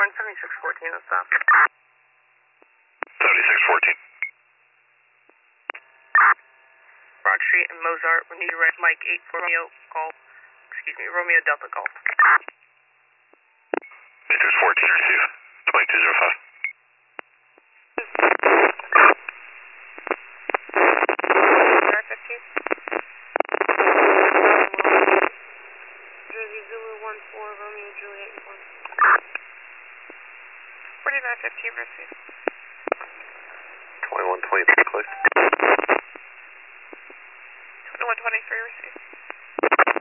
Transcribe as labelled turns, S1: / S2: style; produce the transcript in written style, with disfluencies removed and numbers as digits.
S1: calling 7614, that's stop.
S2: 7614.
S1: Broad Street and Mozart, we need to write Mike 8 Romeo Golf, Romeo Delta Golf.
S2: 7614, receive. 2205.
S1: Jersey Zulu 14, Romeo Juliet 1. 4915, receive.
S2: 2123, please.
S1: 2123, receive.